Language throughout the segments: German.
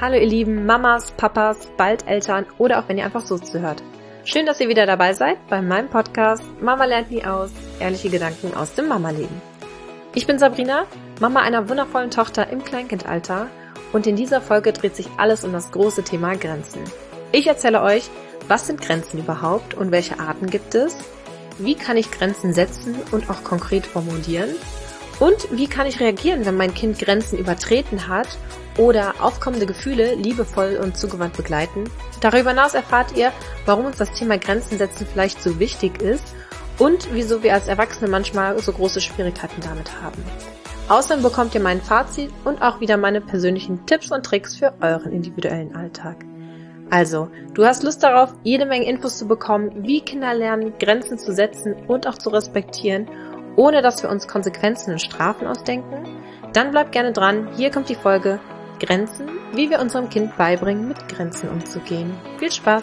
Hallo ihr lieben Mamas, Papas, bald Eltern oder auch wenn ihr einfach so zuhört. Schön, dass ihr wieder dabei seid bei meinem Podcast Mama lernt nie aus, ehrliche Gedanken aus dem Mama-Leben. Ich bin Sabrina, Mama einer wundervollen Tochter im Kleinkindalter und in dieser Folge dreht sich alles um das große Thema Grenzen. Ich erzähle euch, was sind Grenzen überhaupt und welche Arten gibt es? Wie kann ich Grenzen setzen und auch konkret formulieren? Und wie kann ich reagieren, wenn mein Kind Grenzen übertreten hat oder aufkommende Gefühle liebevoll und zugewandt begleiten? Darüber hinaus erfahrt ihr, warum uns das Thema Grenzen setzen vielleicht so wichtig ist und wieso wir als Erwachsene manchmal so große Schwierigkeiten damit haben. Außerdem bekommt ihr mein Fazit und auch wieder meine persönlichen Tipps und Tricks für euren individuellen Alltag. Also, du hast Lust darauf, jede Menge Infos zu bekommen, wie Kinder lernen, Grenzen zu setzen und auch zu respektieren, ohne dass wir uns Konsequenzen und Strafen ausdenken? Dann bleib gerne dran, hier kommt die Folge Grenzen, wie wir unserem Kind beibringen, mit Grenzen umzugehen. Viel Spaß!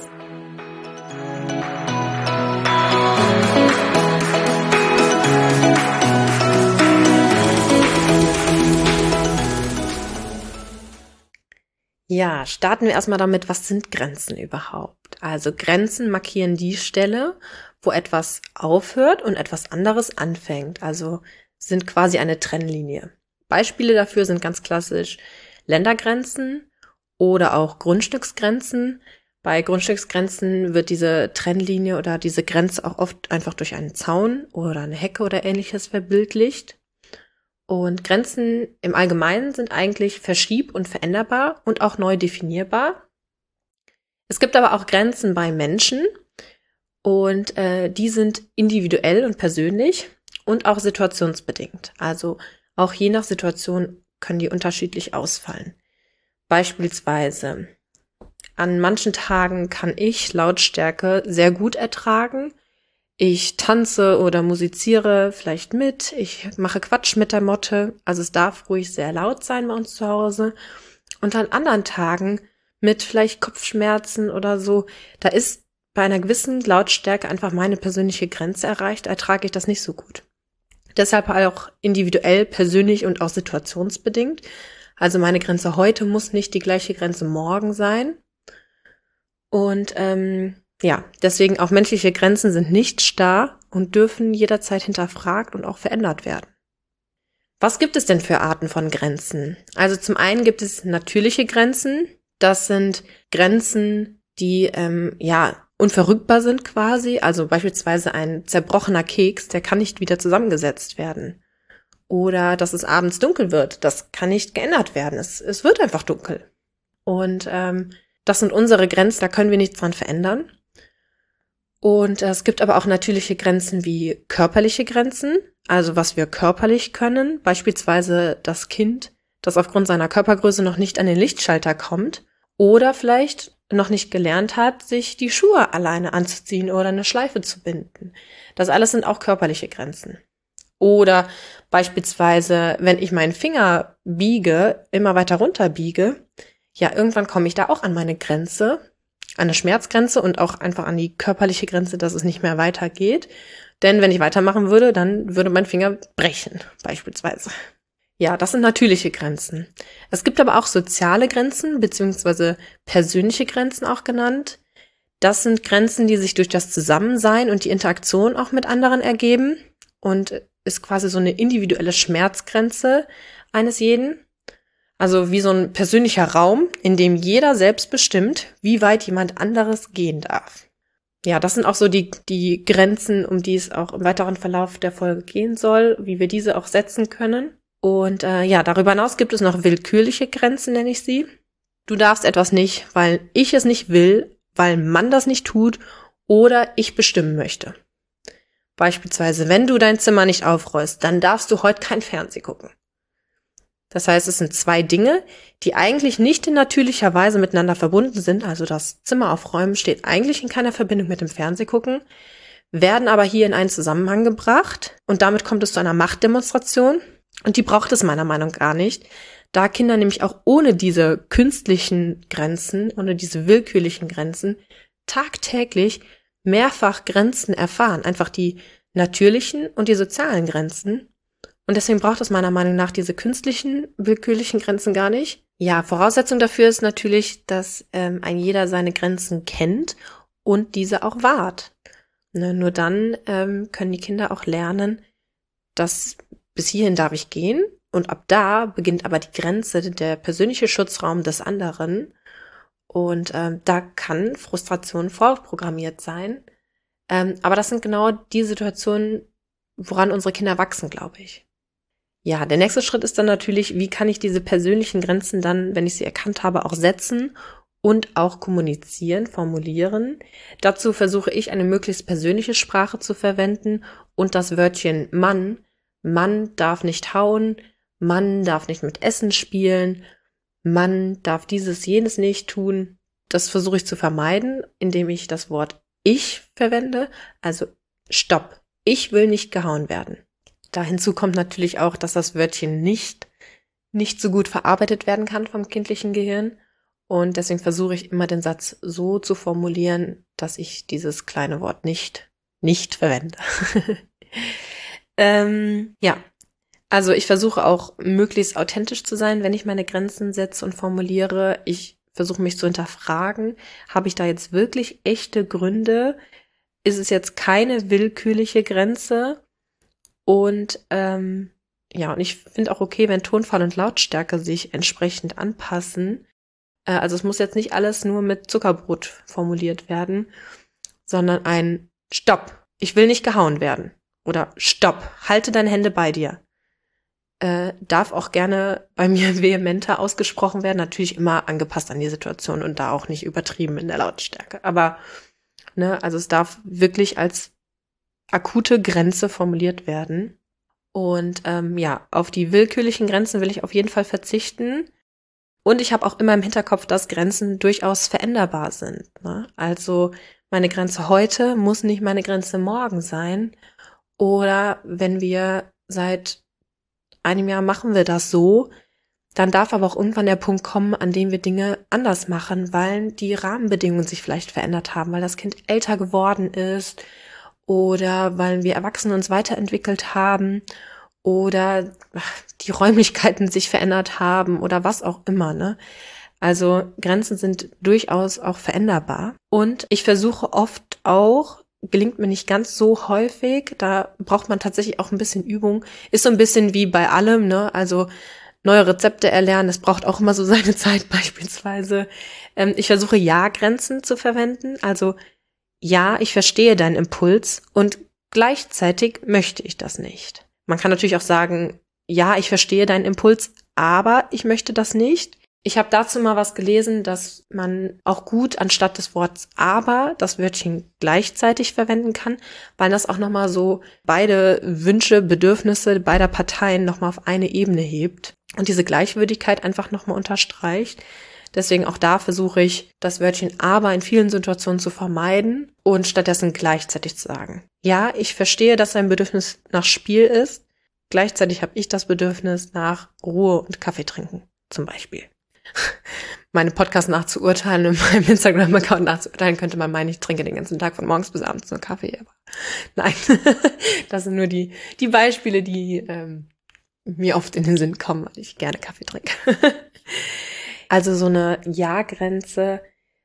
Ja, starten wir erstmal damit, was sind Grenzen überhaupt? Also Grenzen markieren die Stelle, wo etwas aufhört und etwas anderes anfängt. Also sind quasi eine Trennlinie. Beispiele dafür sind ganz klassisch Ländergrenzen oder auch Grundstücksgrenzen. Bei Grundstücksgrenzen wird diese Trennlinie oder diese Grenze auch oft einfach durch einen Zaun oder eine Hecke oder ähnliches verbildlicht. Und Grenzen im Allgemeinen sind eigentlich verschieb- und veränderbar und auch neu definierbar. Es gibt aber auch Grenzen bei Menschen und die sind individuell und persönlich und auch situationsbedingt. Also auch je nach Situation können die unterschiedlich ausfallen. Beispielsweise an manchen Tagen kann ich Lautstärke sehr gut ertragen. Ich tanze oder musiziere vielleicht mit, ich mache Quatsch mit der Motte, also es darf ruhig sehr laut sein bei uns zu Hause. Und an anderen Tagen mit vielleicht Kopfschmerzen oder so, da ist bei einer gewissen Lautstärke einfach meine persönliche Grenze erreicht, ertrage ich das nicht so gut. Deshalb auch individuell, persönlich und auch situationsbedingt. Also meine Grenze heute muss nicht die gleiche Grenze morgen sein. Und deswegen auch menschliche Grenzen sind nicht starr und dürfen jederzeit hinterfragt und auch verändert werden. Was gibt es denn für Arten von Grenzen? Also zum einen gibt es natürliche Grenzen. Das sind Grenzen, die unverrückbar sind quasi. Also beispielsweise ein zerbrochener Keks, der kann nicht wieder zusammengesetzt werden. Oder dass es abends dunkel wird, das kann nicht geändert werden. Es wird einfach dunkel. Und das sind unsere Grenzen, da können wir nichts dran verändern. Und es gibt aber auch natürliche Grenzen wie körperliche Grenzen, also was wir körperlich können, beispielsweise das Kind, das aufgrund seiner Körpergröße noch nicht an den Lichtschalter kommt oder vielleicht noch nicht gelernt hat, sich die Schuhe alleine anzuziehen oder eine Schleife zu binden. Das alles sind auch körperliche Grenzen. Oder beispielsweise, wenn ich meinen Finger biege, immer weiter runter biege, ja, irgendwann komme ich da auch an meine Grenze, an eine Schmerzgrenze und auch einfach an die körperliche Grenze, dass es nicht mehr weitergeht. Denn wenn ich weitermachen würde, dann würde mein Finger brechen, beispielsweise. Ja, das sind natürliche Grenzen. Es gibt aber auch soziale Grenzen, beziehungsweise persönliche Grenzen auch genannt. Das sind Grenzen, die sich durch das Zusammensein und die Interaktion auch mit anderen ergeben und ist quasi so eine individuelle Schmerzgrenze eines jeden. Also wie so ein persönlicher Raum, in dem jeder selbst bestimmt, wie weit jemand anderes gehen darf. Ja, das sind auch so die Grenzen, um die es auch im weiteren Verlauf der Folge gehen soll, wie wir diese auch setzen können. Und darüber hinaus gibt es noch willkürliche Grenzen, nenne ich sie. Du darfst etwas nicht, weil ich es nicht will, weil man das nicht tut oder ich bestimmen möchte. Beispielsweise, wenn du dein Zimmer nicht aufräumst, dann darfst du heute kein Fernsehen gucken. Das heißt, es sind zwei Dinge, die eigentlich nicht in natürlicher Weise miteinander verbunden sind. Also das Zimmer aufräumen steht eigentlich in keiner Verbindung mit dem Fernsehgucken, werden aber hier in einen Zusammenhang gebracht und damit kommt es zu einer Machtdemonstration und die braucht es meiner Meinung nach gar nicht, da Kinder nämlich auch ohne diese künstlichen Grenzen, ohne diese willkürlichen Grenzen tagtäglich mehrfach Grenzen erfahren, einfach die natürlichen und die sozialen Grenzen. Und deswegen braucht es meiner Meinung nach diese künstlichen, willkürlichen Grenzen gar nicht, Ja, Voraussetzung dafür ist natürlich, dass ein jeder seine Grenzen kennt und diese auch wahrt. Ne, nur dann können die Kinder auch lernen, dass bis hierhin darf ich gehen und ab da beginnt aber die Grenze, der persönliche Schutzraum des anderen. Und da kann Frustration vorprogrammiert sein. Aber das sind genau die Situationen, woran unsere Kinder wachsen, glaube ich. Ja, der nächste Schritt ist dann natürlich, wie kann ich diese persönlichen Grenzen dann, wenn ich sie erkannt habe, auch setzen und auch kommunizieren, formulieren. Dazu versuche ich eine möglichst persönliche Sprache zu verwenden und das Wörtchen Mann. Mann darf nicht hauen, Mann darf nicht mit Essen spielen, Mann darf dieses, jenes nicht tun. Das versuche ich zu vermeiden, indem ich das Wort ich verwende, also Stopp. Ich will nicht gehauen werden. Da hinzu kommt natürlich auch, dass das Wörtchen nicht so gut verarbeitet werden kann vom kindlichen Gehirn. Und deswegen versuche ich immer den Satz so zu formulieren, dass ich dieses kleine Wort nicht verwende. Ja, also ich versuche auch möglichst authentisch zu sein, wenn ich meine Grenzen setze und formuliere. Ich versuche mich zu hinterfragen. Habe ich da jetzt wirklich echte Gründe? Ist es jetzt keine willkürliche Grenze? Und ja, und ich finde auch okay, wenn Tonfall und Lautstärke sich entsprechend anpassen. Also es muss jetzt nicht alles nur mit Zuckerbrot formuliert werden, sondern ein Stopp, ich will nicht gehauen werden. Oder Stopp, halte deine Hände bei dir. Darf auch gerne bei mir vehementer ausgesprochen werden, natürlich immer angepasst an die Situation und da auch nicht übertrieben in der Lautstärke. Aber, ne, also es darf wirklich als akute Grenze formuliert werden. Und ja, auf die willkürlichen Grenzen will ich auf jeden Fall verzichten. Und ich habe auch immer im Hinterkopf, dass Grenzen durchaus veränderbar sind. Ne? Also meine Grenze heute muss nicht meine Grenze morgen sein. Oder wenn wir seit einem Jahr machen wir das so, dann darf aber auch irgendwann der Punkt kommen, an dem wir Dinge anders machen, weil die Rahmenbedingungen sich vielleicht verändert haben, weil das Kind älter geworden ist oder weil wir Erwachsene uns weiterentwickelt haben oder die Räumlichkeiten sich verändert haben oder was auch immer, ne? Also Grenzen sind durchaus auch veränderbar. Und ich versuche oft auch, gelingt mir nicht ganz so häufig, da braucht man tatsächlich auch ein bisschen Übung. Ist so ein bisschen wie bei allem, ne? Also neue Rezepte erlernen, das braucht auch immer so seine Zeit beispielsweise. Ich versuche Ja-Grenzen zu verwenden, also ja, ich verstehe deinen Impuls und gleichzeitig möchte ich das nicht. Man kann natürlich auch sagen, ja, ich verstehe deinen Impuls, aber ich möchte das nicht. Ich habe dazu mal was gelesen, dass man auch gut anstatt des Wortes aber das Wörtchen gleichzeitig verwenden kann, weil das auch nochmal so beide Wünsche, Bedürfnisse beider Parteien nochmal auf eine Ebene hebt und diese Gleichwürdigkeit einfach nochmal unterstreicht. Deswegen auch da versuche ich, das Wörtchen aber in vielen Situationen zu vermeiden und stattdessen gleichzeitig zu sagen. Ja, ich verstehe, dass ein Bedürfnis nach Spiel ist. Gleichzeitig habe ich das Bedürfnis nach Ruhe und Kaffee trinken, zum Beispiel. Meine Podcasts nachzuurteilen und meinem Instagram-Account nachzuurteilen, könnte man meinen, ich trinke den ganzen Tag von morgens bis abends nur Kaffee. Aber nein, das sind nur die Beispiele, die mir oft in den Sinn kommen, weil ich gerne Kaffee trinke. Also so eine Ja-Grenze,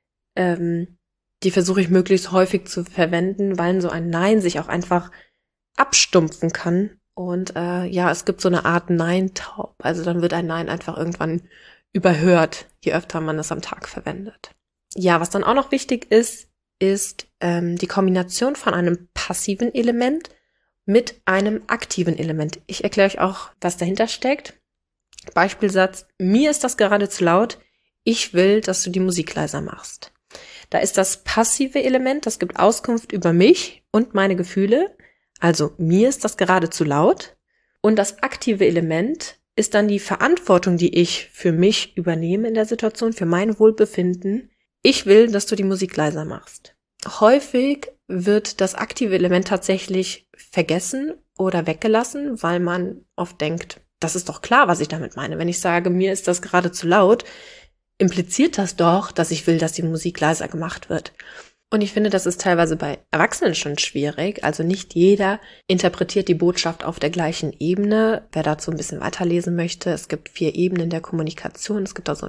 die versuche ich möglichst häufig zu verwenden, weil so ein Nein sich auch einfach abstumpfen kann. Und ja, es gibt so eine Art Nein-Taub. Also dann wird ein Nein einfach irgendwann überhört, je öfter man es am Tag verwendet. Ja, was dann auch noch wichtig ist die Kombination von einem passiven Element mit einem aktiven Element. Ich erkläre euch auch, was dahinter steckt. Beispielsatz, mir ist das gerade zu laut, ich will, dass du die Musik leiser machst. Da ist das passive Element, das gibt Auskunft über mich und meine Gefühle, also mir ist das gerade zu laut. Und das aktive Element ist dann die Verantwortung, die ich für mich übernehme in der Situation, für mein Wohlbefinden. Ich will, dass du die Musik leiser machst. Häufig wird das aktive Element tatsächlich vergessen oder weggelassen, weil man oft denkt, das ist doch klar, was ich damit meine. Wenn ich sage, mir ist das gerade zu laut, impliziert das doch, dass ich will, dass die Musik leiser gemacht wird. Und ich finde, das ist teilweise bei Erwachsenen schon schwierig. Also nicht jeder interpretiert die Botschaft auf der gleichen Ebene. Wer dazu ein bisschen weiterlesen möchte, es gibt 4 Ebenen der Kommunikation. Es gibt da so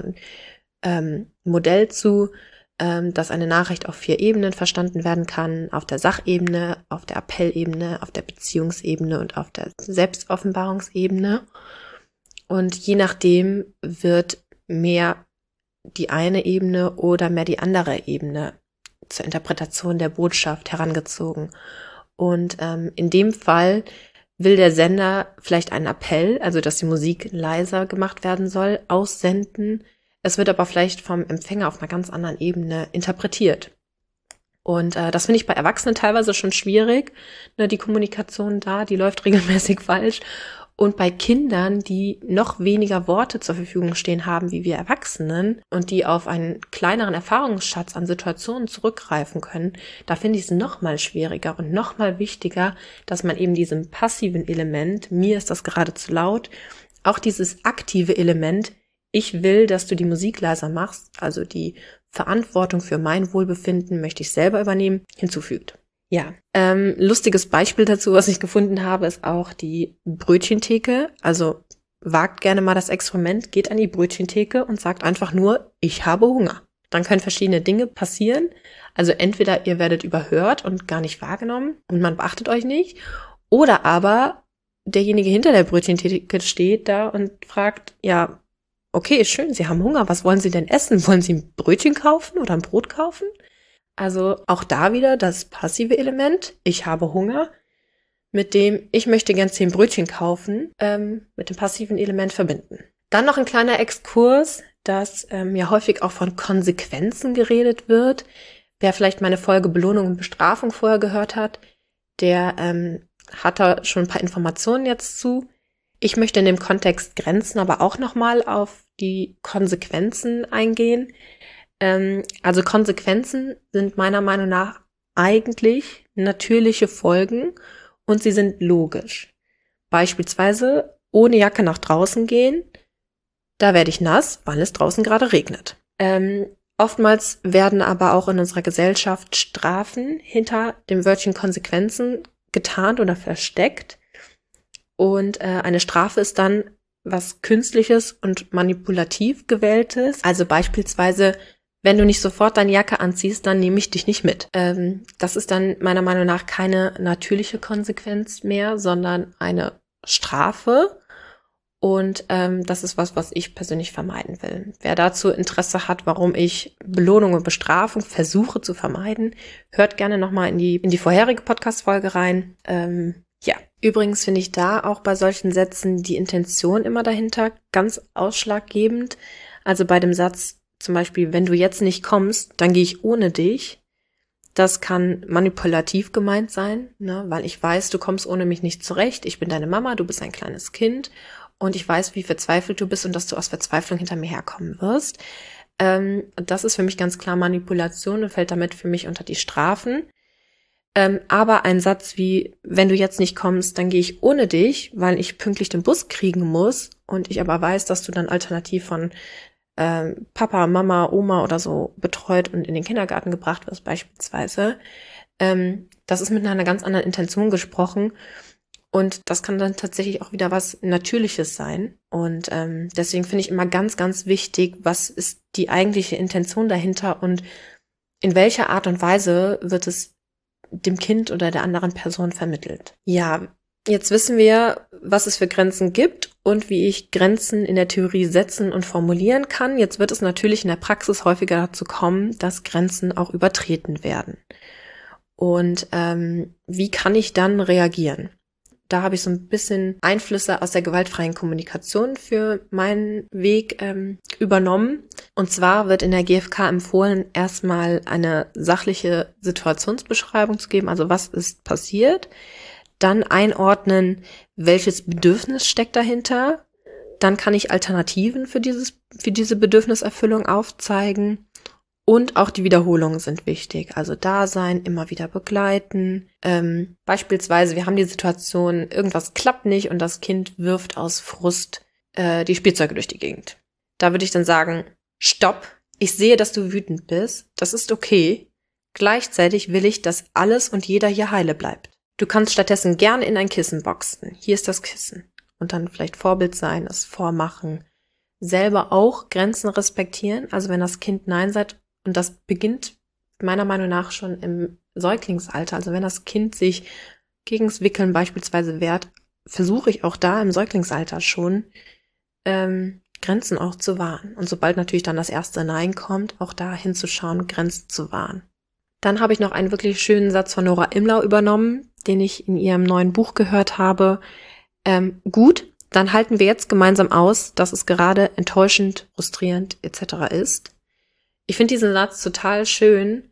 ein Modell zu, dass eine Nachricht auf 4 Ebenen verstanden werden kann. Auf der Sachebene, auf der Appellebene, auf der Beziehungsebene und auf der Selbstoffenbarungsebene. Und je nachdem wird mehr die eine Ebene oder mehr die andere Ebene zur Interpretation der Botschaft herangezogen. Und in dem Fall will der Sender vielleicht einen Appell, also dass die Musik leiser gemacht werden soll, aussenden. Es wird aber vielleicht vom Empfänger auf einer ganz anderen Ebene interpretiert. Und das finde ich bei Erwachsenen teilweise schon schwierig. Ne, die Kommunikation da, die läuft regelmäßig falsch. Und bei Kindern, die noch weniger Worte zur Verfügung stehen haben wie wir Erwachsenen und die auf einen kleineren Erfahrungsschatz an Situationen zurückgreifen können, da finde ich es noch mal schwieriger und noch mal wichtiger, dass man eben diesem passiven Element, mir ist das gerade zu laut, auch dieses aktive Element, ich will, dass du die Musik leiser machst, also die Verantwortung für mein Wohlbefinden möchte ich selber übernehmen, hinzufügt. Ja, lustiges Beispiel dazu, was ich gefunden habe, ist auch die Brötchentheke. Also wagt gerne mal das Experiment, geht an die Brötchentheke und sagt einfach nur, ich habe Hunger. Dann können verschiedene Dinge passieren. Also entweder ihr werdet überhört und gar nicht wahrgenommen und man beachtet euch nicht, oder aber derjenige hinter der Brötchentheke steht da und fragt, ja, okay, schön, Sie haben Hunger, was wollen Sie denn essen? Wollen Sie ein Brötchen kaufen oder ein Brot kaufen? Also auch da wieder das passive Element, ich habe Hunger, mit dem ich möchte gern 10 Brötchen kaufen, mit dem passiven Element verbinden. Dann noch ein kleiner Exkurs, dass ja häufig auch von Konsequenzen geredet wird. Wer vielleicht meine Folge Belohnung und Bestrafung vorher gehört hat, der hat da schon ein paar Informationen jetzt zu. Ich möchte in dem Kontext Grenzen aber auch nochmal auf die Konsequenzen eingehen. Also Konsequenzen sind meiner Meinung nach eigentlich natürliche Folgen und sie sind logisch. Beispielsweise ohne Jacke nach draußen gehen, da werde ich nass, weil es draußen gerade regnet. Oftmals werden aber auch in unserer Gesellschaft Strafen hinter dem Wörtchen Konsequenzen getarnt oder versteckt. Und eine Strafe ist dann was Künstliches und manipulativ gewähltes. Also beispielsweise, wenn du nicht sofort deine Jacke anziehst, dann nehme ich dich nicht mit. Das ist dann meiner Meinung nach keine natürliche Konsequenz mehr, sondern eine Strafe. Und das ist was ich persönlich vermeiden will. Wer dazu Interesse hat, warum ich Belohnung und Bestrafung versuche zu vermeiden, hört gerne nochmal in die vorherige Podcast-Folge rein. Ja, übrigens finde ich da auch bei solchen Sätzen die Intention immer dahinter ganz ausschlaggebend. Also bei dem Satz zum Beispiel, wenn du jetzt nicht kommst, dann gehe ich ohne dich. Das kann manipulativ gemeint sein, ne? Weil ich weiß, du kommst ohne mich nicht zurecht. Ich bin deine Mama, du bist ein kleines Kind und ich weiß, wie verzweifelt du bist und dass du aus Verzweiflung hinter mir herkommen wirst. Das ist für mich ganz klar Manipulation und fällt damit für mich unter die Strafen. Aber ein Satz wie, wenn du jetzt nicht kommst, dann gehe ich ohne dich, weil ich pünktlich den Bus kriegen muss und ich aber weiß, dass du dann alternativ von Papa, Mama, Oma oder so betreut und in den Kindergarten gebracht wirst beispielsweise. Das ist mit einer ganz anderen Intention gesprochen und das kann dann tatsächlich auch wieder was Natürliches sein. Und deswegen finde ich immer ganz, ganz wichtig, was ist die eigentliche Intention dahinter und in welcher Art und Weise wird es dem Kind oder der anderen Person vermittelt. Ja, jetzt wissen wir, was es für Grenzen gibt und wie ich Grenzen in der Theorie setzen und formulieren kann. Jetzt wird es natürlich in der Praxis häufiger dazu kommen, dass Grenzen auch übertreten werden. Und wie kann ich dann reagieren? Da habe ich so ein bisschen Einflüsse aus der gewaltfreien Kommunikation für meinen Weg übernommen. Und zwar wird in der GfK empfohlen, erstmal eine sachliche Situationsbeschreibung zu geben, also was ist passiert. Dann einordnen, welches Bedürfnis steckt dahinter. Dann kann ich Alternativen für diese Bedürfniserfüllung aufzeigen. Und auch die Wiederholungen sind wichtig. Also da sein, immer wieder begleiten. Beispielsweise, wir haben die Situation, irgendwas klappt nicht und das Kind wirft aus Frust die Spielzeuge durch die Gegend. Da würde ich dann sagen, stopp, ich sehe, dass du wütend bist. Das ist okay. Gleichzeitig will ich, dass alles und jeder hier heile bleibt. Du kannst stattdessen gerne in ein Kissen boxen. Hier ist das Kissen. Und dann vielleicht Vorbild sein, es vormachen. Selber auch Grenzen respektieren. Also wenn das Kind Nein sagt, und das beginnt meiner Meinung nach schon im Säuglingsalter. Also wenn das Kind sich gegens Wickeln beispielsweise wehrt, versuche ich auch da im Säuglingsalter schon, Grenzen auch zu wahren. Und sobald natürlich dann das erste Nein kommt, auch da hinzuschauen, Grenzen zu wahren. Dann habe ich noch einen wirklich schönen Satz von Nora Imlau übernommen, den ich in ihrem neuen Buch gehört habe. Gut, dann halten wir jetzt gemeinsam aus, dass es gerade enttäuschend, frustrierend etc. ist. Ich finde diesen Satz total schön,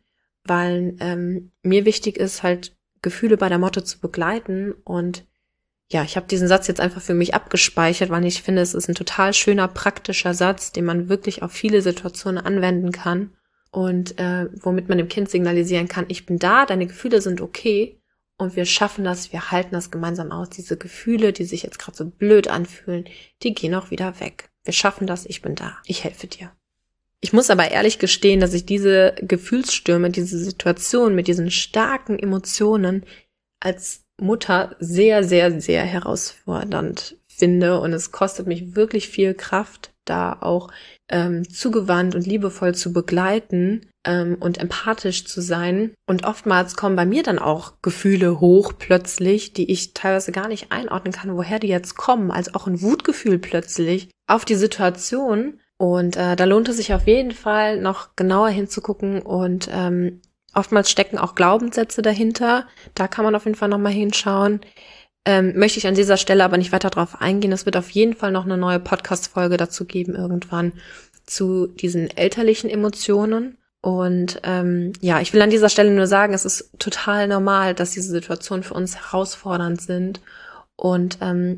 weil mir wichtig ist, halt Gefühle bei der Motte zu begleiten. Und ja, ich habe diesen Satz jetzt einfach für mich abgespeichert, weil ich finde, es ist ein total schöner, praktischer Satz, den man wirklich auf viele Situationen anwenden kann. Und womit man dem Kind signalisieren kann, ich bin da, deine Gefühle sind okay und wir schaffen das, wir halten das gemeinsam aus. Diese Gefühle, die sich jetzt gerade so blöd anfühlen, die gehen auch wieder weg. Wir schaffen das, ich bin da, ich helfe dir. Ich muss aber ehrlich gestehen, dass ich diese Gefühlsstürme, diese Situation mit diesen starken Emotionen als Mutter sehr, sehr, sehr herausfordernd finde und es kostet mich wirklich viel Kraft, da auch zugewandt und liebevoll zu begleiten und empathisch zu sein. Und oftmals kommen bei mir dann auch Gefühle hoch plötzlich, die ich teilweise gar nicht einordnen kann, woher die jetzt kommen. Also auch ein Wutgefühl plötzlich auf die Situation. Und da lohnt es sich auf jeden Fall noch genauer hinzugucken und oftmals stecken auch Glaubenssätze dahinter. Da kann man auf jeden Fall nochmal hinschauen. Möchte ich an dieser Stelle aber nicht weiter drauf eingehen. Es wird auf jeden Fall noch eine neue Podcast-Folge dazu geben irgendwann zu diesen elterlichen Emotionen. Und ich will an dieser Stelle nur sagen, es ist total normal, dass diese Situationen für uns herausfordernd sind. Und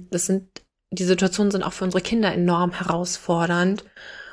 die Situationen sind auch für unsere Kinder enorm herausfordernd.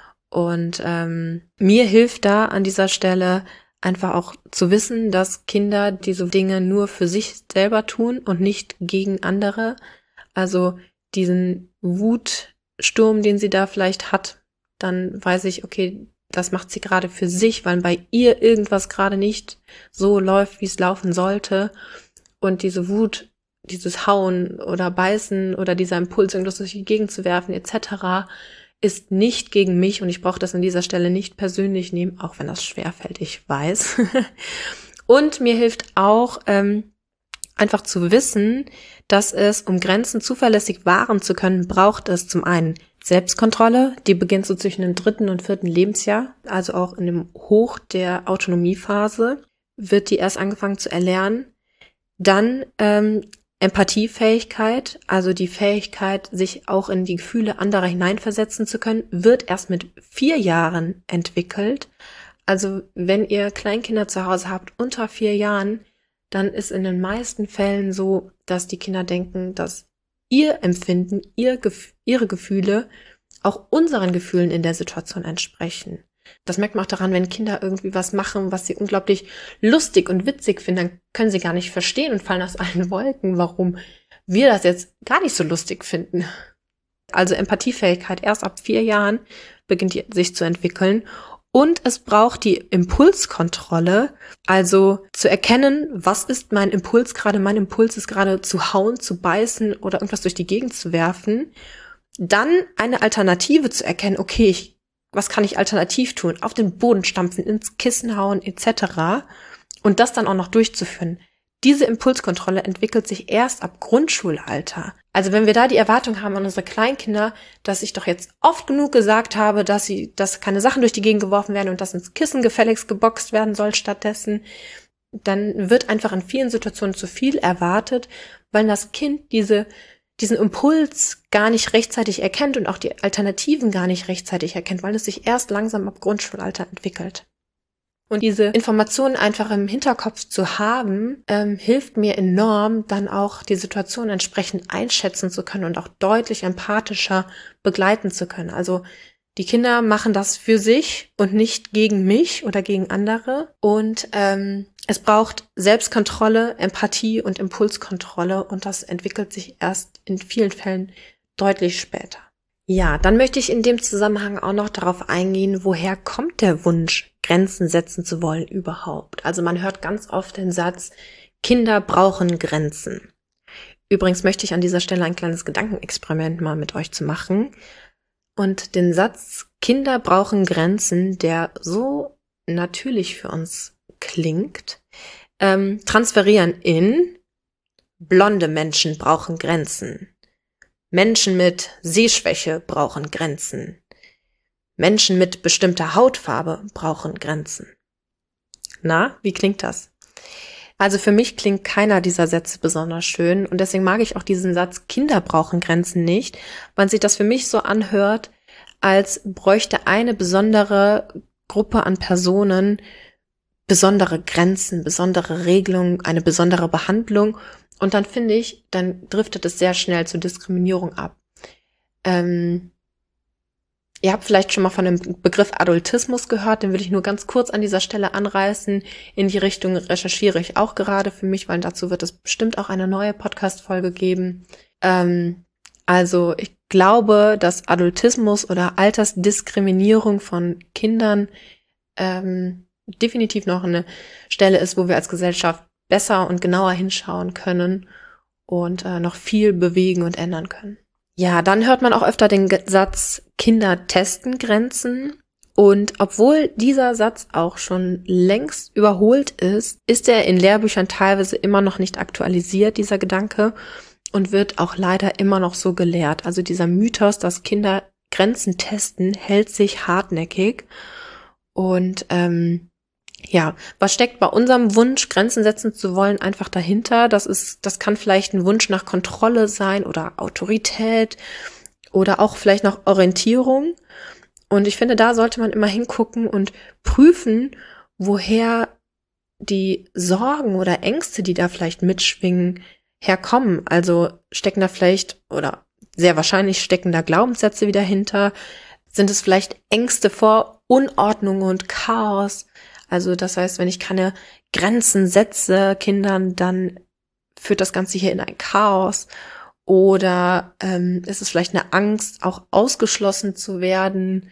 Und mir hilft da an dieser Stelle einfach auch zu wissen, dass Kinder diese Dinge nur für sich selber tun und nicht gegen andere. Also diesen Wutsturm, den sie da vielleicht hat, dann weiß ich, okay, das macht sie gerade für sich, weil bei ihr irgendwas gerade nicht so läuft, wie es laufen sollte. Und diese Wut, dieses Hauen oder Beißen oder dieser Impuls, irgendwas durch die Gegend zu werfen etc., ist nicht gegen mich und ich brauche das an dieser Stelle nicht persönlich nehmen, auch wenn das schwerfällt, ich weiß. Und mir hilft auch einfach zu wissen, dass es, um Grenzen zuverlässig wahren zu können, braucht es zum einen Selbstkontrolle, die beginnt so zwischen dem 3. und 4. Lebensjahr, also auch in dem Hoch der Autonomiephase, wird die erst angefangen zu erlernen. Dann Empathiefähigkeit, also die Fähigkeit, sich auch in die Gefühle anderer hineinversetzen zu können, wird erst mit 4 Jahren entwickelt. Also wenn ihr Kleinkinder zu Hause habt unter 4 Jahren, dann ist in den meisten Fällen so, dass die Kinder denken, dass ihr Empfinden, ihre Gefühle auch unseren Gefühlen in der Situation entsprechen. Das merkt man auch daran, wenn Kinder irgendwie was machen, was sie unglaublich lustig und witzig finden, dann können sie gar nicht verstehen und fallen aus allen Wolken, warum wir das jetzt gar nicht so lustig finden. Also Empathiefähigkeit erst ab 4 Jahren beginnt sich zu entwickeln. Und es braucht die Impulskontrolle, also zu erkennen, was ist mein Impuls gerade. Mein Impuls ist gerade zu hauen, zu beißen oder irgendwas durch die Gegend zu werfen. Dann eine Alternative zu erkennen, okay, was kann ich alternativ tun? Auf den Boden stampfen, ins Kissen hauen etc. Und das dann auch noch durchzuführen. Diese Impulskontrolle entwickelt sich erst ab Grundschulalter. Also wenn wir da die Erwartung haben an unsere Kleinkinder, dass ich doch jetzt oft genug gesagt habe, dass keine Sachen durch die Gegend geworfen werden und dass ins Kissen gefälligst geboxt werden soll stattdessen, dann wird einfach in vielen Situationen zu viel erwartet, weil das Kind diesen Impuls gar nicht rechtzeitig erkennt und auch die Alternativen gar nicht rechtzeitig erkennt, weil es sich erst langsam ab Grundschulalter entwickelt. Und diese Informationen einfach im Hinterkopf zu haben, hilft mir enorm, dann auch die Situation entsprechend einschätzen zu können und auch deutlich empathischer begleiten zu können. Also die Kinder machen das für sich und nicht gegen mich oder gegen andere. Und es braucht Selbstkontrolle, Empathie und Impulskontrolle und das entwickelt sich erst in vielen Fällen deutlich später. Ja, dann möchte ich in dem Zusammenhang auch noch darauf eingehen, woher kommt der Wunsch Grenzen setzen zu wollen überhaupt. Also man hört ganz oft den Satz, Kinder brauchen Grenzen. Übrigens möchte ich an dieser Stelle ein kleines Gedankenexperiment mal mit euch zu machen und den Satz, Kinder brauchen Grenzen, der so natürlich für uns klingt, transferieren in blonde Menschen brauchen Grenzen. Menschen mit Sehschwäche brauchen Grenzen. Menschen mit bestimmter Hautfarbe brauchen Grenzen. Na, wie klingt das? Also für mich klingt keiner dieser Sätze besonders schön und deswegen mag ich auch diesen Satz, Kinder brauchen Grenzen nicht, weil sich das für mich so anhört, als bräuchte eine besondere Gruppe an Personen besondere Grenzen, besondere Regelungen, eine besondere Behandlung. Und dann finde ich, dann driftet es sehr schnell zur Diskriminierung ab. Ihr habt vielleicht schon mal von dem Begriff Adultismus gehört, den will ich nur ganz kurz an dieser Stelle anreißen. In die Richtung recherchiere ich auch gerade für mich, weil dazu wird es bestimmt auch eine neue Podcast-Folge geben. Also ich glaube, dass Adultismus oder Altersdiskriminierung von Kindern definitiv noch eine Stelle ist, wo wir als Gesellschaft besser und genauer hinschauen können und noch viel bewegen und ändern können. Ja, dann hört man auch öfter den Satz, Kinder testen Grenzen. Und obwohl dieser Satz auch schon längst überholt ist, ist er in Lehrbüchern teilweise immer noch nicht aktualisiert, dieser Gedanke, und wird auch leider immer noch so gelehrt. Also dieser Mythos, dass Kinder Grenzen testen, hält sich hartnäckig. Und ja, was steckt bei unserem Wunsch, Grenzen setzen zu wollen, einfach dahinter? Das kann vielleicht ein Wunsch nach Kontrolle sein oder Autorität oder auch vielleicht nach Orientierung. Und ich finde, da sollte man immer hingucken und prüfen, woher die Sorgen oder Ängste, die da vielleicht mitschwingen, herkommen. Also stecken da vielleicht oder sehr wahrscheinlich stecken da Glaubenssätze wieder hinter. Sind es vielleicht Ängste vor Unordnung und Chaos? Also das heißt, wenn ich keine Grenzen setze Kindern, dann führt das Ganze hier in ein Chaos. Oder ist es vielleicht eine Angst, auch ausgeschlossen zu werden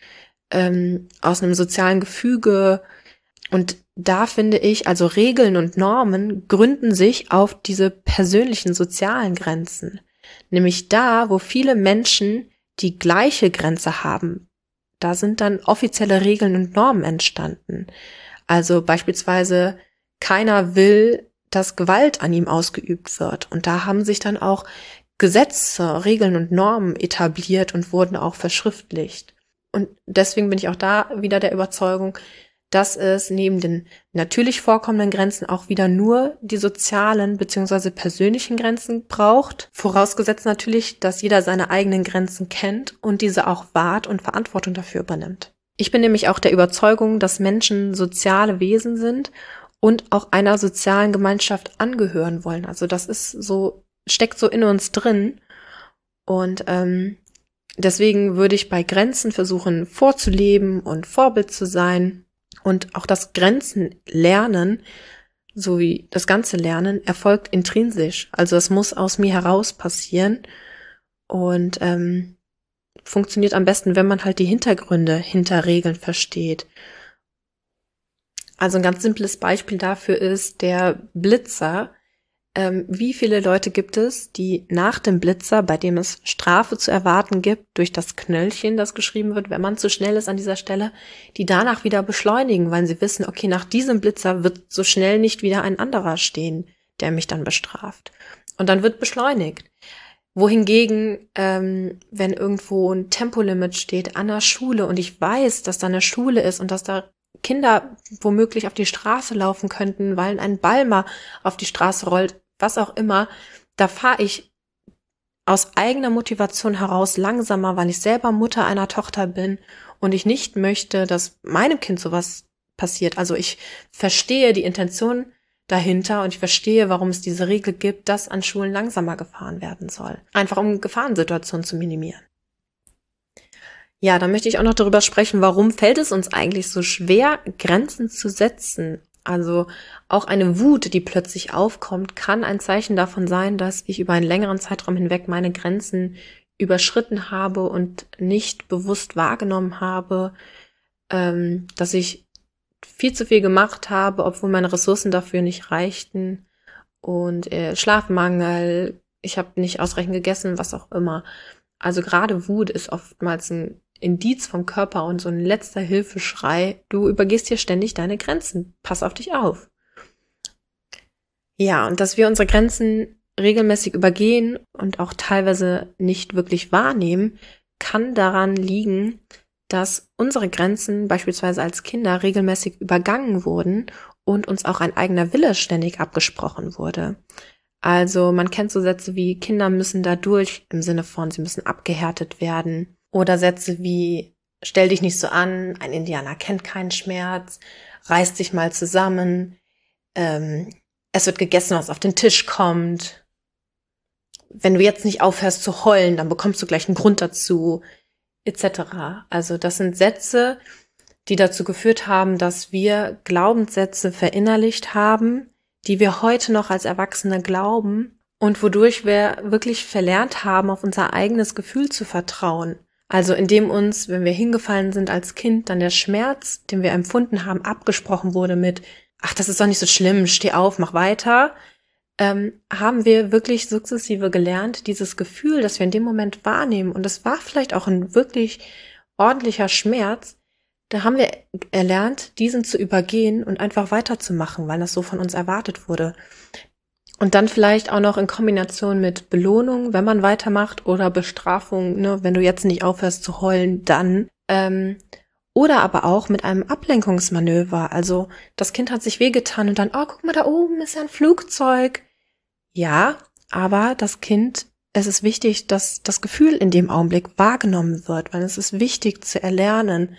aus einem sozialen Gefüge? Und da finde ich, also Regeln und Normen gründen sich auf diese persönlichen sozialen Grenzen. Nämlich da, wo viele Menschen die gleiche Grenze haben, da sind dann offizielle Regeln und Normen entstanden. Also beispielsweise keiner will, dass Gewalt an ihm ausgeübt wird. Und da haben sich dann auch Gesetze, Regeln und Normen etabliert und wurden auch verschriftlicht. Und deswegen bin ich auch da wieder der Überzeugung, dass es neben den natürlich vorkommenden Grenzen auch wieder nur die sozialen bzw. persönlichen Grenzen braucht. Vorausgesetzt natürlich, dass jeder seine eigenen Grenzen kennt und diese auch wahrt und Verantwortung dafür übernimmt. Ich bin nämlich auch der Überzeugung, dass Menschen soziale Wesen sind und auch einer sozialen Gemeinschaft angehören wollen. Also das ist so, steckt so in uns drin. Und deswegen würde ich bei Grenzen versuchen, vorzuleben und Vorbild zu sein. Und auch das Grenzen lernen, sowie das ganze Lernen, erfolgt intrinsisch. Also es muss aus mir heraus passieren. Und funktioniert am besten, wenn man halt die Hintergründe hinter Regeln versteht. Also ein ganz simples Beispiel dafür ist der Blitzer. Wie viele Leute gibt es, die nach dem Blitzer, bei dem es Strafe zu erwarten gibt, durch das Knöllchen, das geschrieben wird, wenn man zu schnell ist an dieser Stelle, die danach wieder beschleunigen, weil sie wissen, okay, nach diesem Blitzer wird so schnell nicht wieder ein anderer stehen, der mich dann bestraft. Und dann wird beschleunigt. Wohingegen, wenn irgendwo ein Tempolimit steht an der Schule und ich weiß, dass da eine Schule ist und dass da Kinder womöglich auf die Straße laufen könnten, weil ein Ball mal auf die Straße rollt, was auch immer, da fahre ich aus eigener Motivation heraus langsamer, weil ich selber Mutter einer Tochter bin und ich nicht möchte, dass meinem Kind sowas passiert. Also ich verstehe die Intention dahinter und ich verstehe, warum es diese Regel gibt, dass an Schulen langsamer gefahren werden soll. Einfach um Gefahrensituationen zu minimieren. Ja, dann möchte ich auch noch darüber sprechen, warum fällt es uns eigentlich so schwer, Grenzen zu setzen? Also auch eine Wut, die plötzlich aufkommt, kann ein Zeichen davon sein, dass ich über einen längeren Zeitraum hinweg meine Grenzen überschritten habe und nicht bewusst wahrgenommen habe, dass ich viel zu viel gemacht habe, obwohl meine Ressourcen dafür nicht reichten und Schlafmangel, ich habe nicht ausreichend gegessen, was auch immer. Also gerade Wut ist oftmals ein Indiz vom Körper und so ein letzter Hilfeschrei. Du übergehst hier ständig deine Grenzen. Pass auf dich auf. Ja, und dass wir unsere Grenzen regelmäßig übergehen und auch teilweise nicht wirklich wahrnehmen, kann daran liegen, dass unsere Grenzen beispielsweise als Kinder regelmäßig übergangen wurden und uns auch ein eigener Wille ständig abgesprochen wurde. Also man kennt so Sätze wie Kinder müssen da durch, im Sinne von sie müssen abgehärtet werden. Oder Sätze wie stell dich nicht so an, ein Indianer kennt keinen Schmerz, reiß dich mal zusammen, es wird gegessen, was auf den Tisch kommt. Wenn du jetzt nicht aufhörst zu heulen, dann bekommst du gleich einen Grund dazu, etc. Also das sind Sätze, die dazu geführt haben, dass wir Glaubenssätze verinnerlicht haben, die wir heute noch als Erwachsene glauben und wodurch wir wirklich verlernt haben, auf unser eigenes Gefühl zu vertrauen. Also indem uns, wenn wir hingefallen sind als Kind, dann der Schmerz, den wir empfunden haben, abgesprochen wurde mit ach, das ist doch nicht so schlimm, steh auf, mach weiter, haben wir wirklich sukzessive gelernt, dieses Gefühl, das wir in dem Moment wahrnehmen, und es war vielleicht auch ein wirklich ordentlicher Schmerz, da haben wir erlernt, diesen zu übergehen und einfach weiterzumachen, weil das so von uns erwartet wurde. Und dann vielleicht auch noch in Kombination mit Belohnung, wenn man weitermacht, oder Bestrafung, ne, wenn du jetzt nicht aufhörst zu heulen, dann. Oder aber auch mit einem Ablenkungsmanöver. Also das Kind hat sich wehgetan und dann, oh, guck mal, da oben ist ja ein Flugzeug. Ja, aber das Kind, es ist wichtig, dass das Gefühl in dem Augenblick wahrgenommen wird, weil es ist wichtig zu erlernen,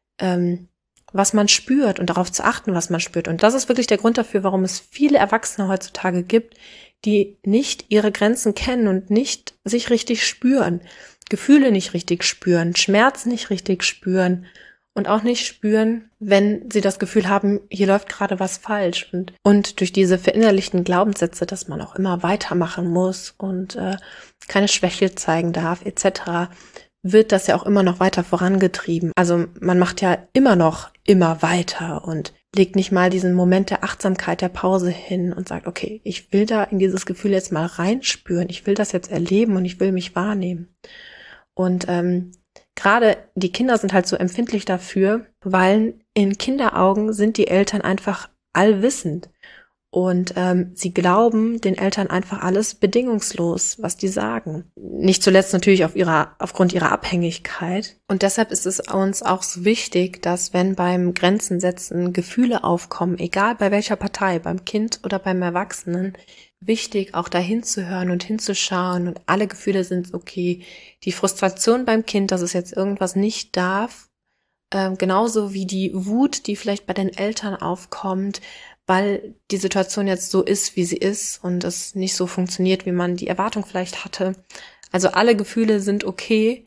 was man spürt und darauf zu achten, was man spürt. Und das ist wirklich der Grund dafür, warum es viele Erwachsene heutzutage gibt, die nicht ihre Grenzen kennen und nicht sich richtig spüren, Gefühle nicht richtig spüren, Schmerz nicht richtig spüren und auch nicht spüren, wenn sie das Gefühl haben, hier läuft gerade was falsch. Und durch diese verinnerlichten Glaubenssätze, dass man auch immer weitermachen muss und keine Schwäche zeigen darf, etc., wird das ja auch immer noch weiter vorangetrieben. Also man macht ja immer noch immer weiter und legt nicht mal diesen Moment der Achtsamkeit, der Pause hin und sagt, okay, ich will da in dieses Gefühl jetzt mal reinspüren, ich will das jetzt erleben und ich will mich wahrnehmen. Und gerade die Kinder sind halt so empfindlich dafür, weil in Kinderaugen sind die Eltern einfach allwissend. Und sie glauben den Eltern einfach alles bedingungslos, was die sagen. Nicht zuletzt natürlich aufgrund ihrer Abhängigkeit. Und deshalb ist es uns auch so wichtig, dass wenn beim Grenzen setzen Gefühle aufkommen, egal bei welcher Partei, beim Kind oder beim Erwachsenen, wichtig auch dahin zu hören und hinzuschauen, und alle Gefühle sind okay. Die Frustration beim Kind, dass es jetzt irgendwas nicht darf, genauso wie die Wut, die vielleicht bei den Eltern aufkommt, weil die Situation jetzt so ist, wie sie ist und es nicht so funktioniert, wie man die Erwartung vielleicht hatte. Also alle Gefühle sind okay.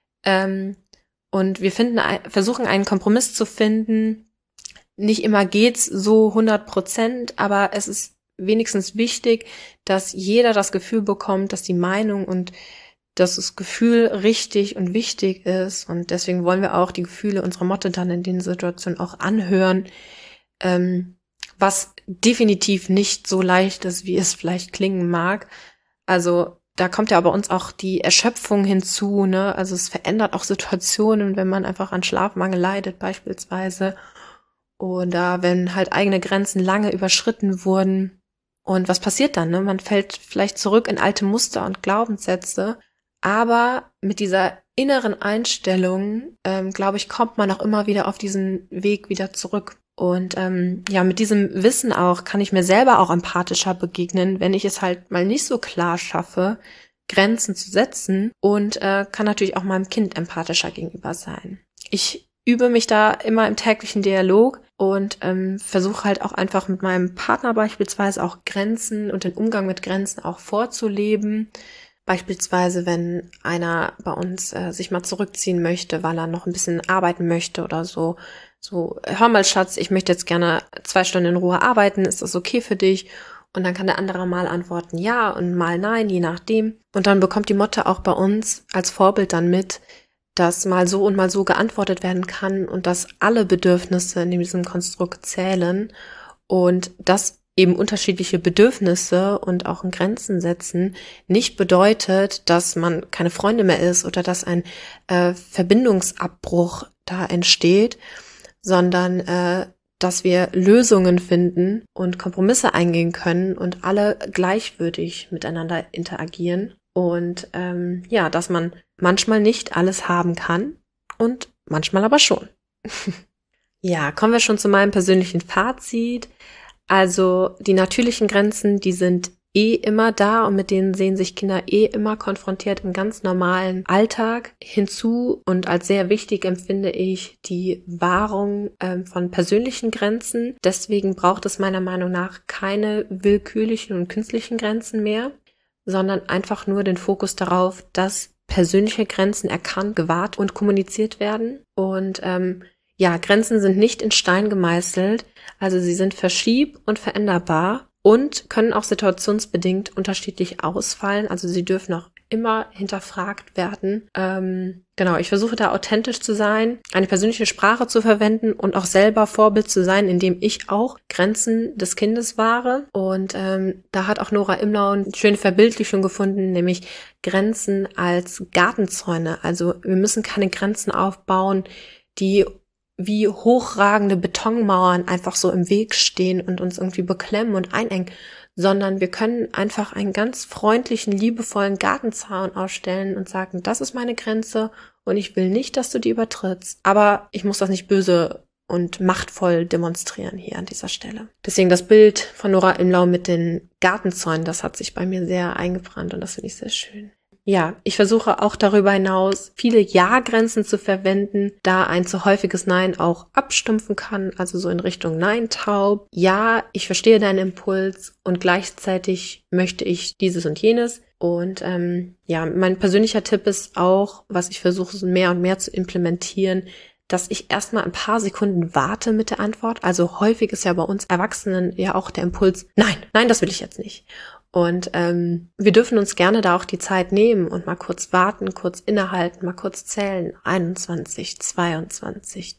Und wir versuchen einen Kompromiss zu finden. Nicht immer geht's so 100%, aber es ist wenigstens wichtig, dass jeder das Gefühl bekommt, dass die Meinung und dass das Gefühl richtig und wichtig ist. Und deswegen wollen wir auch die Gefühle unserer Motte dann in den Situationen auch anhören, was definitiv nicht so leicht ist, wie es vielleicht klingen mag. Also da kommt ja bei uns auch die Erschöpfung hinzu, ne? Also es verändert auch Situationen, wenn man einfach an Schlafmangel leidet beispielsweise, oder wenn halt eigene Grenzen lange überschritten wurden. Und was passiert dann, ne? Man fällt vielleicht zurück in alte Muster und Glaubenssätze, aber mit dieser inneren Einstellung, glaube ich, kommt man auch immer wieder auf diesen Weg wieder zurück. Und mit diesem Wissen auch kann ich mir selber auch empathischer begegnen, wenn ich es halt mal nicht so klar schaffe, Grenzen zu setzen, und kann natürlich auch meinem Kind empathischer gegenüber sein. Ich übe mich da immer im täglichen Dialog und versuche halt auch einfach mit meinem Partner beispielsweise auch Grenzen und den Umgang mit Grenzen auch vorzuleben. Beispielsweise, wenn einer bei uns sich mal zurückziehen möchte, weil er noch ein bisschen arbeiten möchte oder so. So, hör mal, Schatz, ich möchte jetzt gerne 2 Stunden in Ruhe arbeiten, ist das okay für dich? Und dann kann der andere mal antworten ja und mal nein, je nachdem. Und dann bekommt die Motte auch bei uns als Vorbild dann mit, dass mal so und mal so geantwortet werden kann und dass alle Bedürfnisse in diesem Konstrukt zählen und dass eben unterschiedliche Bedürfnisse und auch in Grenzen setzen nicht bedeutet, dass man keine Freunde mehr ist oder dass ein Verbindungsabbruch da entsteht, sondern dass wir Lösungen finden und Kompromisse eingehen können und alle gleichwürdig miteinander interagieren und dass man manchmal nicht alles haben kann und manchmal aber schon. Ja, kommen wir schon zu meinem persönlichen Fazit. Also die natürlichen Grenzen, die sind immer da und mit denen sehen sich Kinder immer konfrontiert im ganz normalen Alltag. Hinzu und als sehr wichtig empfinde ich die Wahrung von persönlichen Grenzen. Deswegen braucht es meiner Meinung nach keine willkürlichen und künstlichen Grenzen mehr, sondern einfach nur den Fokus darauf, dass persönliche Grenzen erkannt, gewahrt und kommuniziert werden. Und Grenzen sind nicht in Stein gemeißelt, also sie sind verschieb- und veränderbar und können auch situationsbedingt unterschiedlich ausfallen, also sie dürfen auch immer hinterfragt werden. Ich versuche da authentisch zu sein, eine persönliche Sprache zu verwenden und auch selber Vorbild zu sein, indem ich auch Grenzen des Kindes wahre. Und da hat auch Nora Imlau eine schöne Verbildlichung gefunden, nämlich Grenzen als Gartenzäune. Also wir müssen keine Grenzen aufbauen, die wie hochragende Betonmauern einfach so im Weg stehen und uns irgendwie beklemmen und einengen, sondern wir können einfach einen ganz freundlichen, liebevollen Gartenzaun aufstellen und sagen, das ist meine Grenze und ich will nicht, dass du die übertrittst. Aber ich muss das nicht böse und machtvoll demonstrieren hier an dieser Stelle. Deswegen das Bild von Nora Imlau mit den Gartenzäunen, das hat sich bei mir sehr eingebrannt und das finde ich sehr schön. Ja, ich versuche auch darüber hinaus viele Ja-Grenzen zu verwenden, da ein zu häufiges Nein auch abstumpfen kann, also so in Richtung Nein taub. Ja, ich verstehe deinen Impuls und gleichzeitig möchte ich dieses und jenes. Und mein persönlicher Tipp ist auch, was ich versuche mehr und mehr zu implementieren, dass ich erstmal ein paar Sekunden warte mit der Antwort. Also häufig ist ja bei uns Erwachsenen ja auch der Impuls, nein, das will ich jetzt nicht. Und wir dürfen uns gerne da auch die Zeit nehmen und mal kurz warten, kurz innehalten, mal kurz zählen. 21, 22,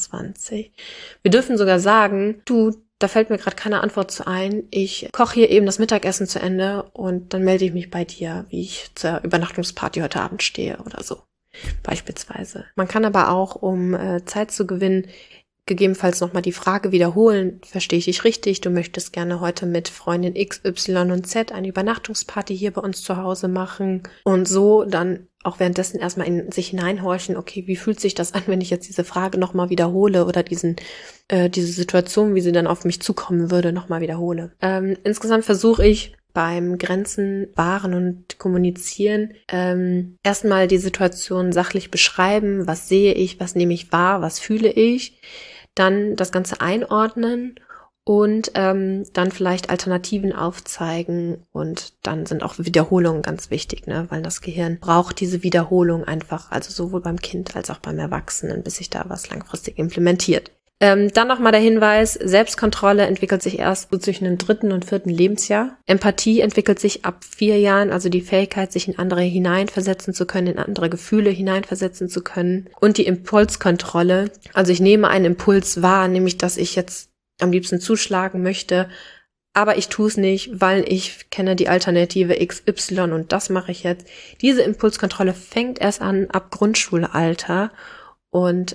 23. Wir dürfen sogar sagen, da fällt mir gerade keine Antwort zu ein. Ich koche hier eben das Mittagessen zu Ende und dann melde ich mich bei dir, wie ich zur Übernachtungsparty heute Abend stehe oder so. Beispielsweise. Man kann aber auch, um Zeit zu gewinnen, gegebenenfalls nochmal die Frage wiederholen, verstehe ich dich richtig, du möchtest gerne heute mit Freundin X, Y und Z eine Übernachtungsparty hier bei uns zu Hause machen und so dann auch währenddessen erstmal in sich hineinhorchen, okay, wie fühlt sich das an, wenn ich jetzt diese Frage nochmal wiederhole oder diese Situation, wie sie dann auf mich zukommen würde, nochmal wiederhole. Insgesamt versuche ich beim Grenzen wahren und kommunizieren erstmal die Situation sachlich beschreiben, was sehe ich, was nehme ich wahr, was fühle ich, dann das Ganze einordnen und dann vielleicht Alternativen aufzeigen und dann sind auch Wiederholungen ganz wichtig, ne? Weil das Gehirn braucht diese Wiederholung einfach, also sowohl beim Kind als auch beim Erwachsenen, bis sich da was langfristig implementiert. Dann nochmal der Hinweis, Selbstkontrolle entwickelt sich erst so zwischen dem 3. und 4. Lebensjahr. Empathie entwickelt sich ab 4 Jahren, also die Fähigkeit, sich in andere hineinversetzen zu können, in andere Gefühle hineinversetzen zu können. Und die Impulskontrolle, also ich nehme einen Impuls wahr, nämlich dass ich jetzt am liebsten zuschlagen möchte, aber ich tue es nicht, weil ich kenne die Alternative XY und das mache ich jetzt. Diese Impulskontrolle fängt erst an ab Grundschulalter und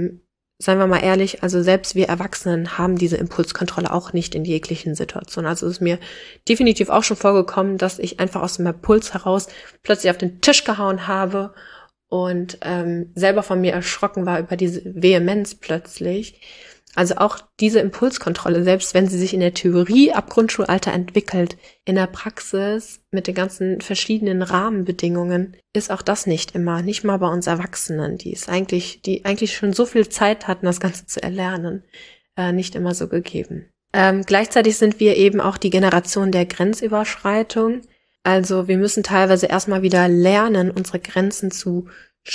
seien wir mal ehrlich, also selbst wir Erwachsenen haben diese Impulskontrolle auch nicht in jeglichen Situationen. Also es ist mir definitiv auch schon vorgekommen, dass ich einfach aus dem Impuls heraus plötzlich auf den Tisch gehauen habe und selber von mir erschrocken war über diese Vehemenz plötzlich. Also auch diese Impulskontrolle, selbst wenn sie sich in der Theorie ab Grundschulalter entwickelt, in der Praxis mit den ganzen verschiedenen Rahmenbedingungen, ist auch das nicht immer, nicht mal bei uns Erwachsenen, die eigentlich schon so viel Zeit hatten, das Ganze zu erlernen, nicht immer so gegeben. Gleichzeitig sind wir eben auch die Generation der Grenzüberschreitung. Also wir müssen teilweise erstmal wieder lernen, unsere Grenzen zu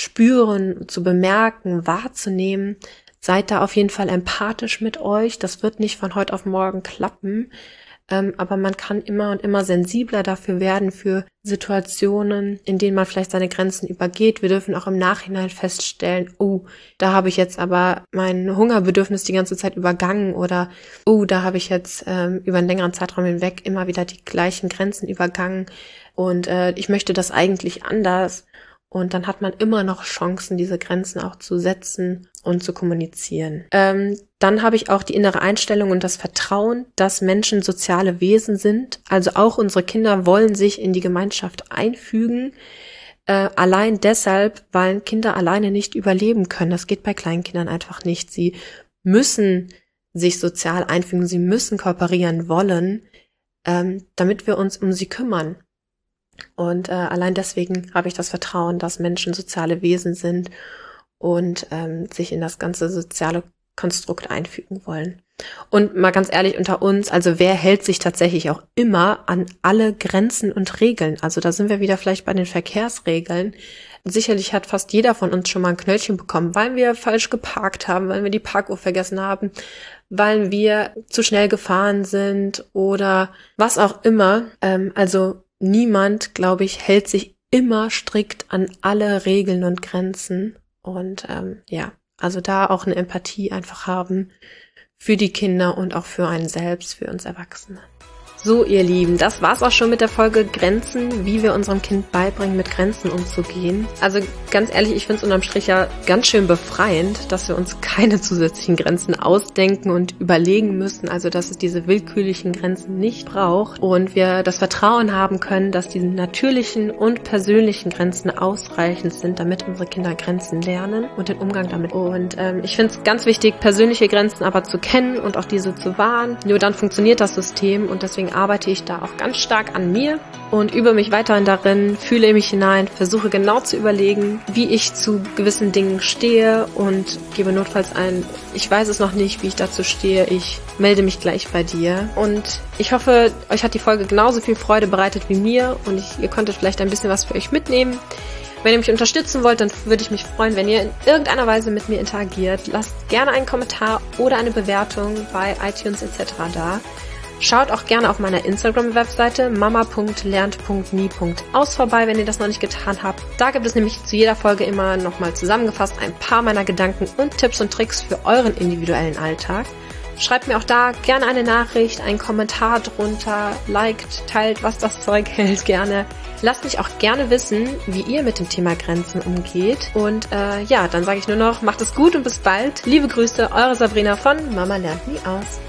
spüren, zu bemerken, wahrzunehmen. Seid da auf jeden Fall empathisch mit euch. Das wird nicht von heute auf morgen klappen. aber man kann immer und immer sensibler dafür werden für Situationen, in denen man vielleicht seine Grenzen übergeht. Wir dürfen auch im Nachhinein feststellen, oh, da habe ich jetzt aber mein Hungerbedürfnis die ganze Zeit übergangen oder oh, da habe ich jetzt über einen längeren Zeitraum hinweg immer wieder die gleichen Grenzen übergangen und ich möchte das eigentlich anders. Und dann hat man immer noch Chancen, diese Grenzen auch zu setzen und zu kommunizieren. Dann habe ich auch die innere Einstellung und das Vertrauen, dass Menschen soziale Wesen sind. Also auch unsere Kinder wollen sich in die Gemeinschaft einfügen. Allein deshalb, weil Kinder alleine nicht überleben können. Das geht bei Kleinkindern einfach nicht. Sie müssen sich sozial einfügen, sie müssen kooperieren wollen, damit wir uns um sie kümmern. Und allein deswegen habe ich das Vertrauen, dass Menschen soziale Wesen sind und sich in das ganze soziale Konstrukt einfügen wollen. Und mal ganz ehrlich unter uns, also wer hält sich tatsächlich auch immer an alle Grenzen und Regeln? Also da sind wir wieder vielleicht bei den Verkehrsregeln. Sicherlich hat fast jeder von uns schon mal ein Knöllchen bekommen, weil wir falsch geparkt haben, weil wir die Parkuhr vergessen haben, weil wir zu schnell gefahren sind oder was auch immer. Also niemand, glaube ich, hält sich immer strikt an alle Regeln und Grenzen. Und also da auch eine Empathie einfach haben für die Kinder und auch für einen selbst, für uns Erwachsene. So, ihr Lieben, das war's auch schon mit der Folge Grenzen, wie wir unserem Kind beibringen, mit Grenzen umzugehen. Also ganz ehrlich, ich finde es unterm Strich ja ganz schön befreiend, dass wir uns keine zusätzlichen Grenzen ausdenken und überlegen müssen, also dass es diese willkürlichen Grenzen nicht braucht und wir das Vertrauen haben können, dass diese natürlichen und persönlichen Grenzen ausreichend sind, damit unsere Kinder Grenzen lernen und den Umgang damit. Und ich finde es ganz wichtig, persönliche Grenzen aber zu kennen und auch diese zu wahren. Nur dann funktioniert das System und deswegen arbeite ich da auch ganz stark an mir und übe mich weiterhin darin, fühle mich hinein, versuche genau zu überlegen, wie ich zu gewissen Dingen stehe und gebe notfalls ein, ich weiß es noch nicht, wie ich dazu stehe, ich melde mich gleich bei dir. Und ich hoffe, euch hat die Folge genauso viel Freude bereitet wie mir und ihr konntet vielleicht ein bisschen was für euch mitnehmen. Wenn ihr mich unterstützen wollt, dann würde ich mich freuen, wenn ihr in irgendeiner Weise mit mir interagiert. Lasst gerne einen Kommentar oder eine Bewertung bei iTunes etc. da. Schaut auch gerne auf meiner Instagram-Webseite mama.lernt.nie.aus vorbei, wenn ihr das noch nicht getan habt. Da gibt es nämlich zu jeder Folge immer nochmal zusammengefasst ein paar meiner Gedanken und Tipps und Tricks für euren individuellen Alltag. Schreibt mir auch da gerne eine Nachricht, einen Kommentar drunter, liked, teilt, was das Zeug hält, gerne. Lasst mich auch gerne wissen, wie ihr mit dem Thema Grenzen umgeht. Und dann sage ich nur noch, macht es gut und bis bald. Liebe Grüße, eure Sabrina von Mama lernt nie aus.